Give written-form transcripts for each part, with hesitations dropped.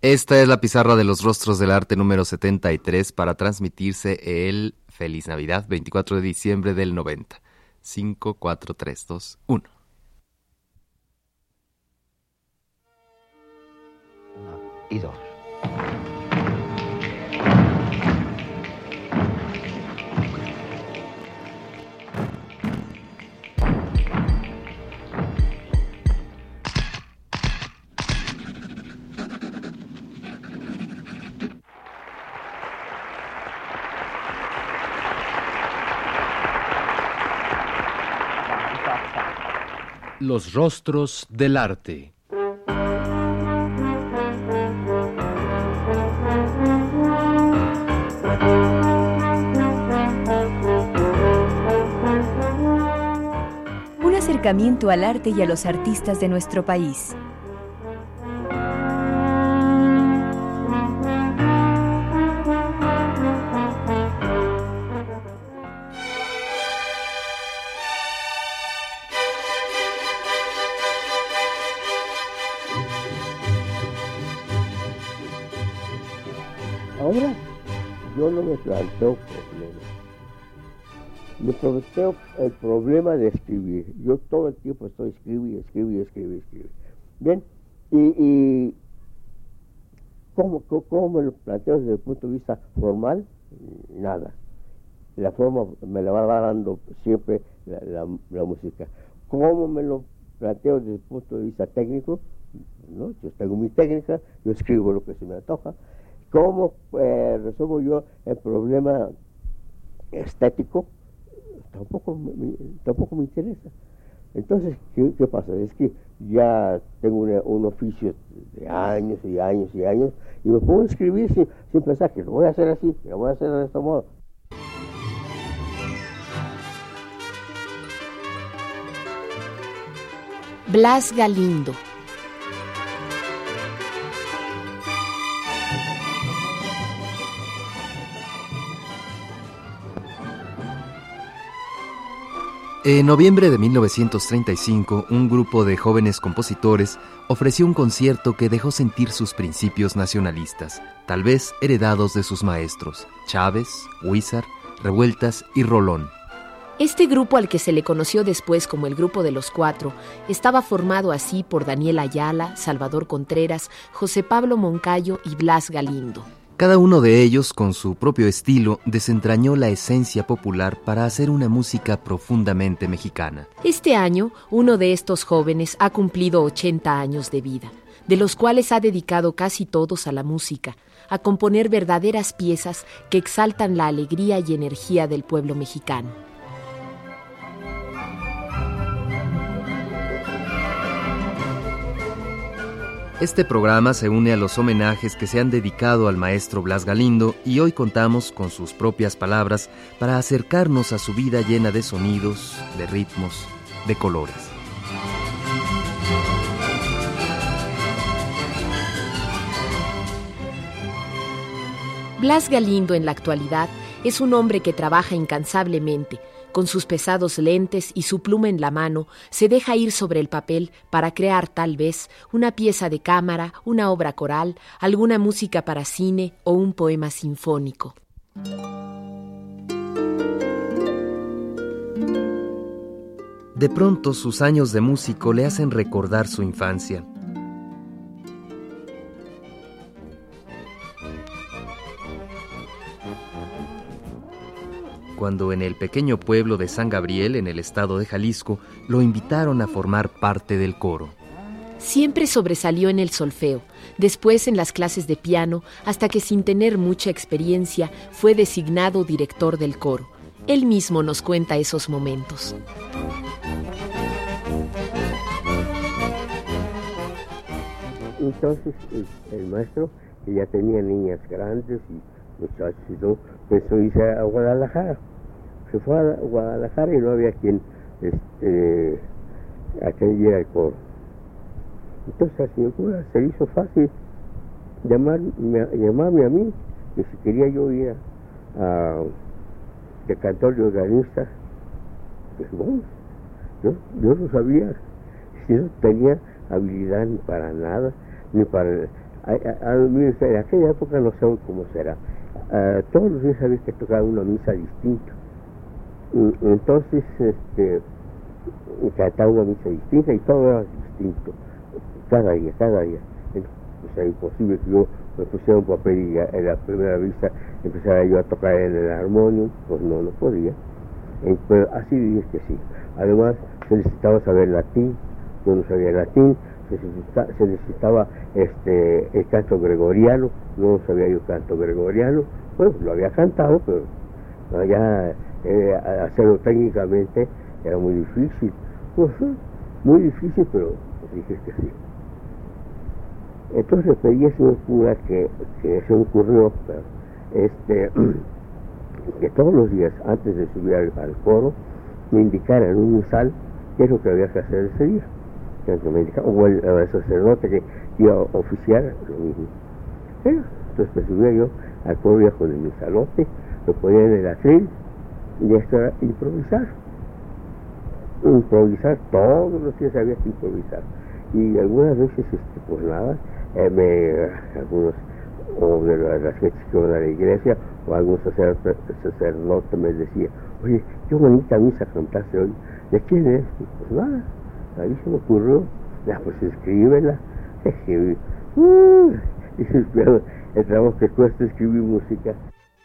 Esta es la pizarra de los rostros del arte número 73 para transmitirse el Feliz Navidad, 24 de diciembre del 90. 5, 4, 3, 2, 1. Y dos. Los rostros del arte. Un acercamiento al arte y a los artistas de nuestro país. Ahora yo no me planteo problemas. Me planteo el problema de escribir. Yo todo el tiempo estoy escribiendo. Bien, y ¿cómo me lo planteo desde el punto de vista formal? Nada. La forma me la va dando siempre la música. ¿Cómo me lo planteo desde el punto de vista técnico? ¿No? Yo tengo mi técnica, yo escribo lo que se me antoja. ¿Cómo resuelvo yo el problema estético? Tampoco me interesa. Entonces, ¿qué pasa? Es que ya tengo un oficio de años y años y años y me puedo escribir sin pensar que lo voy a hacer así, que lo voy a hacer de este modo. Blas Galindo. En noviembre de 1935, un grupo de jóvenes compositores ofreció un concierto que dejó sentir sus principios nacionalistas, tal vez heredados de sus maestros, Chávez, Huízar, Revueltas y Rolón. Este grupo, al que se le conoció después como el Grupo de los Cuatro, estaba formado así por Daniel Ayala, Salvador Contreras, José Pablo Moncayo y Blas Galindo. Cada uno de ellos, con su propio estilo, desentrañó la esencia popular para hacer una música profundamente mexicana. Este año, uno de estos jóvenes ha cumplido 80 años de vida, de los cuales ha dedicado casi todos a la música, a componer verdaderas piezas que exaltan la alegría y energía del pueblo mexicano. Este programa se une a los homenajes que se han dedicado al maestro Blas Galindo y hoy contamos con sus propias palabras para acercarnos a su vida llena de sonidos, de ritmos, de colores. Blas Galindo en la actualidad es un hombre que trabaja incansablemente. Con sus pesados lentes y su pluma en la mano, se deja ir sobre el papel para crear tal vez una pieza de cámara, una obra coral, alguna música para cine o un poema sinfónico. De pronto, sus años de músico le hacen recordar su infancia. Cuando en el pequeño pueblo de San Gabriel, en el estado de Jalisco, lo invitaron a formar parte del coro. Siempre sobresalió en el solfeo, después en las clases de piano, hasta que sin tener mucha experiencia fue designado director del coro. Él mismo nos cuenta esos momentos. Entonces el maestro, que ya tenía niñas grandes y muchachos y todo, pensó irse a Guadalajara. Se fue a Guadalajara y no había quien atendiera el coro. Entonces al señor cura se le hizo fácil llamarme a mí, que si quería yo ir de cantor de organista. Pues bueno, yo no sabía, si no tenía habilidad ni para nada, ni para Mire, en aquella época no sé cómo será. Todos los días había que tocar una misa distinta. Entonces, cantaba una misa distinta y todo era distinto. Cada día. O sea, imposible que yo me pusiera un papel y en la primera vista empezara yo a tocar en el armonium, pues no podía. Pero así dices que sí. Además, se necesitaba saber latín, yo no sabía latín, se necesitaba el canto gregoriano, no sabía yo canto gregoriano, bueno, lo había cantado, pero ya hacerlo técnicamente era muy difícil. Pues, muy difícil, pero dije que sí. Entonces pedí al señor cura que se me ocurrió que todos los días, antes de subir al coro, me indicaran en un misal qué es lo que había que hacer ese día. O el sacerdote que iba a oficiar lo mismo. Entonces me subía yo al coro ya con el misalote, lo ponía en el atril, y esto era improvisar, todos los días había que improvisar. Y algunas veces, pues nada, algunos, o de las gentes que iban a la iglesia, o algún sacerdote me decía, oye, qué bonita misa cantaste hoy, ¿de quién es? Y pues nada, ahí se me ocurrió, pues escríbela, el trabajo que cuesta escribir música.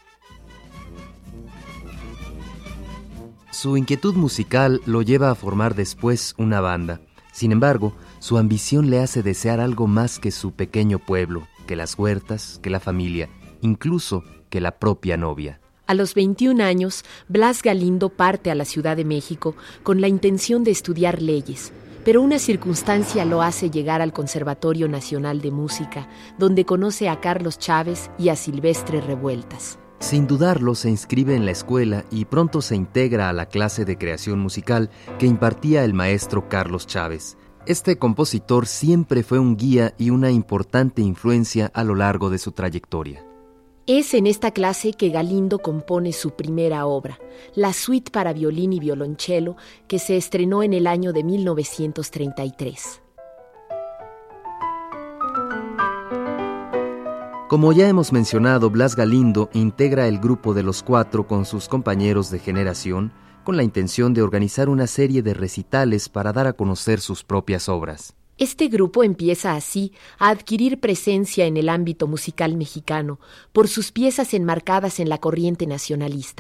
Su inquietud musical lo lleva a formar después una banda. Sin embargo, su ambición le hace desear algo más que su pequeño pueblo, que las huertas, que la familia, incluso que la propia novia. A los 21 años, Blas Galindo parte a la Ciudad de México con la intención de estudiar leyes, pero una circunstancia lo hace llegar al Conservatorio Nacional de Música, donde conoce a Carlos Chávez y a Silvestre Revueltas. Sin dudarlo, se inscribe en la escuela y pronto se integra a la clase de creación musical que impartía el maestro Carlos Chávez. Este compositor siempre fue un guía y una importante influencia a lo largo de su trayectoria. Es en esta clase que Galindo compone su primera obra, la suite para violín y violonchelo, que se estrenó en el año de 1933. Como ya hemos mencionado, Blas Galindo integra el grupo de los Cuatro con sus compañeros de generación con la intención de organizar una serie de recitales para dar a conocer sus propias obras. Este grupo empieza así a adquirir presencia en el ámbito musical mexicano por sus piezas enmarcadas en la corriente nacionalista.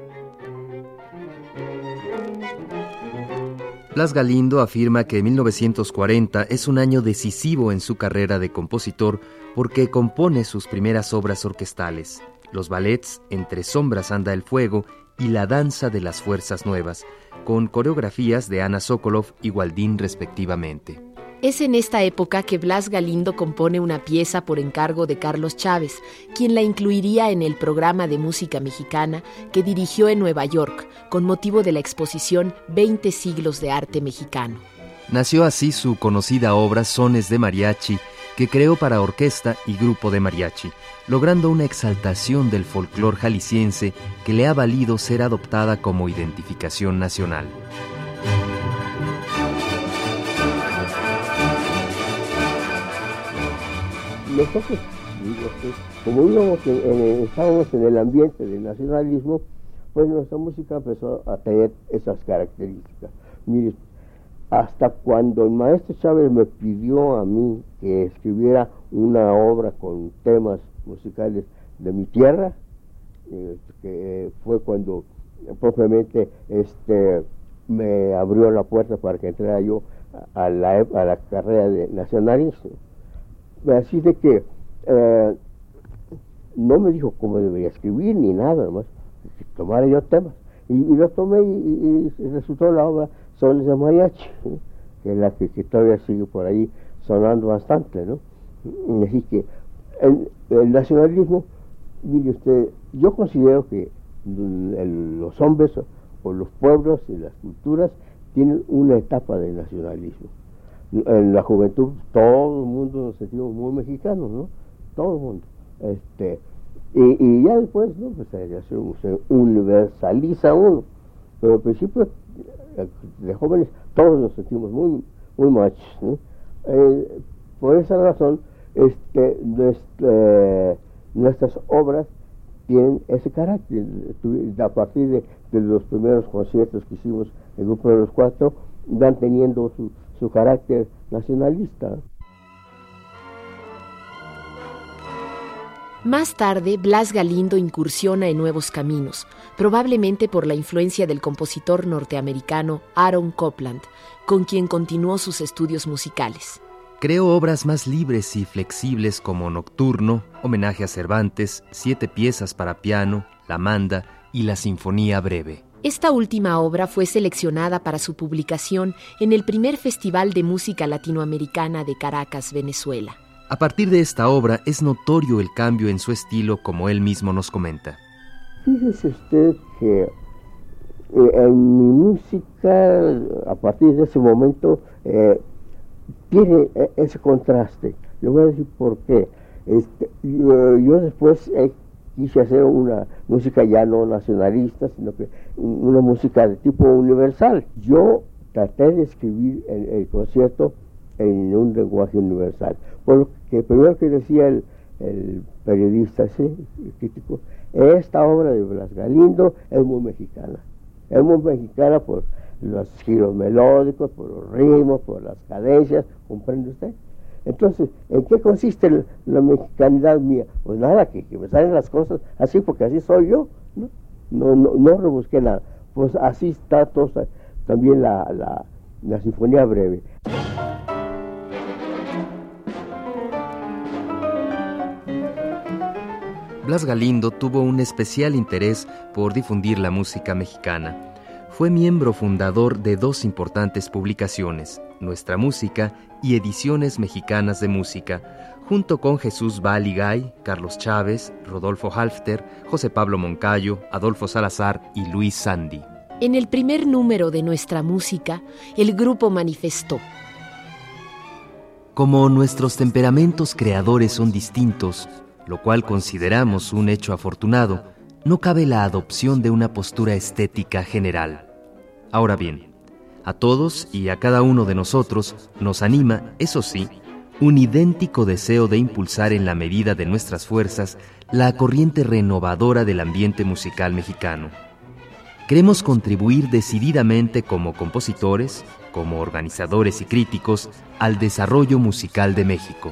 Blas Galindo afirma que 1940 es un año decisivo en su carrera de compositor porque compone sus primeras obras orquestales, los ballets Entre sombras anda el fuego y La danza de las fuerzas nuevas, con coreografías de Ana Sokoloff y Gualdín respectivamente. Es en esta época que Blas Galindo compone una pieza por encargo de Carlos Chávez, quien la incluiría en el programa de música mexicana que dirigió en Nueva York con motivo de la exposición 20 siglos de arte mexicano. Nació así su conocida obra Sones de Mariachi, que creó para orquesta y grupo de mariachi, logrando una exaltación del folclor jalisciense que le ha valido ser adoptada como identificación nacional. Nosotros, como estábamos en el ambiente del nacionalismo, pues nuestra música empezó a tener esas características. Mire, hasta cuando el maestro Chávez me pidió a mí que escribiera una obra con temas musicales de mi tierra, que fue cuando propiamente me abrió la puerta para que entrara yo a la carrera de nacionalismo. Así de que no me dijo cómo debería escribir ni nada más, que tomara yo temas. Y lo tomé y resultó la obra Sones de Mariachi, ¿no? Que es la que todavía sigue por ahí sonando bastante, ¿no? Así que el nacionalismo, mire usted, yo considero que los hombres o los pueblos y las culturas tienen una etapa de nacionalismo. En la juventud todo el mundo nos sentimos muy mexicanos, ¿no? Todo el mundo. Y ya después, ¿no? Pues se universaliza uno. Pero al principio, de jóvenes, todos nos sentimos muy, muy machos, ¿no? Por esa razón, nuestras obras tienen ese carácter. A partir de los primeros conciertos que hicimos, el grupo de los cuatro, van teniendo su carácter nacionalista. Más tarde, Blas Galindo incursiona en nuevos caminos, probablemente por la influencia del compositor norteamericano Aaron Copland, con quien continuó sus estudios musicales. Creó obras más libres y flexibles como Nocturno, Homenaje a Cervantes, 7 piezas para piano, La Manda y la Sinfonía Breve. Esta última obra fue seleccionada para su publicación en el primer Festival de Música Latinoamericana de Caracas, Venezuela. A partir de esta obra es notorio el cambio en su estilo, como él mismo nos comenta. Fíjese usted que en mi música, a partir de ese momento, tiene ese contraste. Le voy a decir por qué. Yo después quise hacer una música ya no nacionalista, sino que una música de tipo universal. Yo traté de escribir el concierto en un lenguaje universal. Porque primero que decía el periodista, el crítico, esta obra de Blas Galindo es muy mexicana. Es muy mexicana por los giros melódicos, por los ritmos, por las cadencias, ¿comprende usted? Entonces, ¿en qué consiste la mexicanidad mía? Pues nada, que me salen las cosas así, porque así soy yo, ¿no? No rebusqué nada. Pues así está todo, también la Sinfonía Breve. Blas Galindo tuvo un especial interés por difundir la música mexicana. Fue miembro fundador de 2 importantes publicaciones, Nuestra Música y Ediciones Mexicanas de Música, junto con Jesús Baligay, Carlos Chávez, Rodolfo Halfter, José Pablo Moncayo, Adolfo Salazar y Luis Sandy. En el primer número de Nuestra Música, el grupo manifestó: como nuestros temperamentos creadores son distintos, lo cual consideramos un hecho afortunado, no cabe la adopción de una postura estética general. Ahora bien, a todos y a cada uno de nosotros nos anima, eso sí, un idéntico deseo de impulsar en la medida de nuestras fuerzas la corriente renovadora del ambiente musical mexicano. Queremos contribuir decididamente como compositores, como organizadores y críticos al desarrollo musical de México.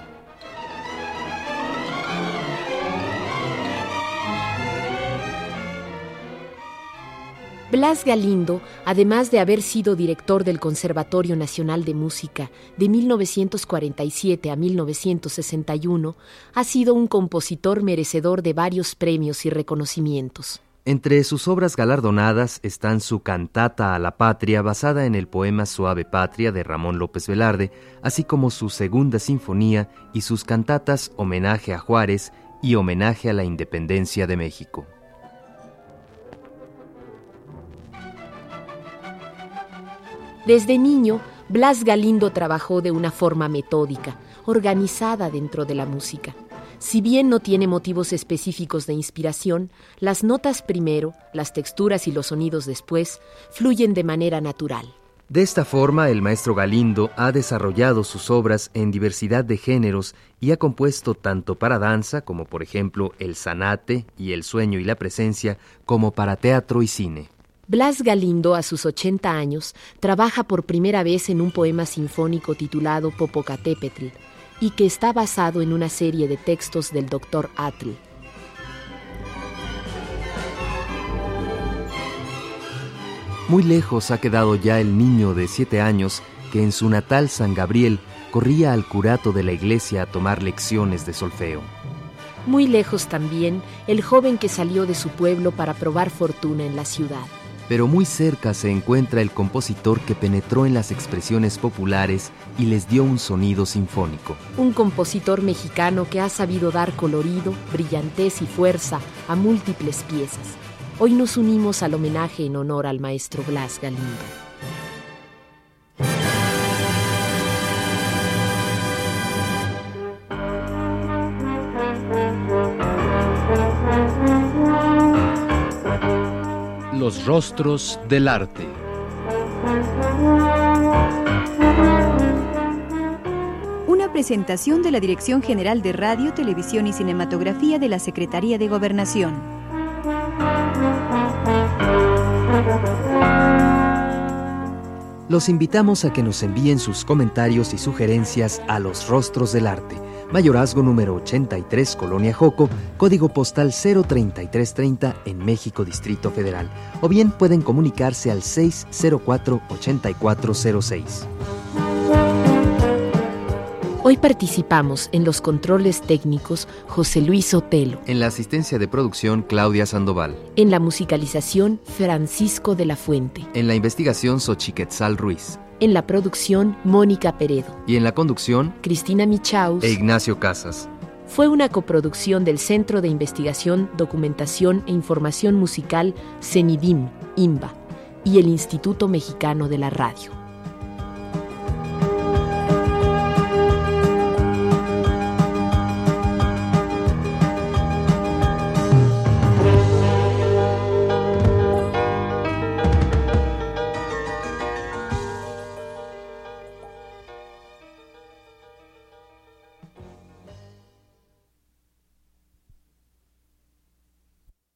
Blas Galindo, además de haber sido director del Conservatorio Nacional de Música de 1947 a 1961, ha sido un compositor merecedor de varios premios y reconocimientos. Entre sus obras galardonadas están su Cantata a la Patria, basada en el poema Suave Patria de Ramón López Velarde, así como su Segunda Sinfonía y sus cantatas Homenaje a Juárez y Homenaje a la Independencia de México. Desde niño, Blas Galindo trabajó de una forma metódica, organizada dentro de la música. Si bien no tiene motivos específicos de inspiración, las notas primero, las texturas y los sonidos después, fluyen de manera natural. De esta forma, el maestro Galindo ha desarrollado sus obras en diversidad de géneros y ha compuesto tanto para danza, como por ejemplo El Zanate y El Sueño y la Presencia, como para teatro y cine. Blas Galindo, a sus 80 años, trabaja por primera vez en un poema sinfónico titulado Popocatépetl, y que está basado en una serie de textos del Dr. Atl. Muy lejos ha quedado ya el niño de 7 años que en su natal San Gabriel corría al curato de la iglesia a tomar lecciones de solfeo. Muy lejos también el joven que salió de su pueblo para probar fortuna en la ciudad. Pero muy cerca se encuentra el compositor que penetró en las expresiones populares y les dio un sonido sinfónico. Un compositor mexicano que ha sabido dar colorido, brillantez y fuerza a múltiples piezas. Hoy nos unimos al homenaje en honor al maestro Blas Galindo. Los rostros del arte. Una presentación de la Dirección General de Radio, Televisión y Cinematografía de la Secretaría de Gobernación. Los invitamos a que nos envíen sus comentarios y sugerencias a Los Rostros del Arte, Mayorazgo número 83, Colonia Joco, código postal 03330 en México, Distrito Federal. O bien pueden comunicarse al 604-8406. Hoy participamos en los controles técnicos José Luis Otelo. En la asistencia de producción, Claudia Sandoval. En la musicalización, Francisco de la Fuente. En la investigación, Xochiquetzal Ruiz. En la producción, Mónica Peredo. Y en la conducción, Cristina Michaus e Ignacio Casas. Fue una coproducción del Centro de Investigación, Documentación e Información Musical CENIDIM, INBA, y el Instituto Mexicano de la Radio.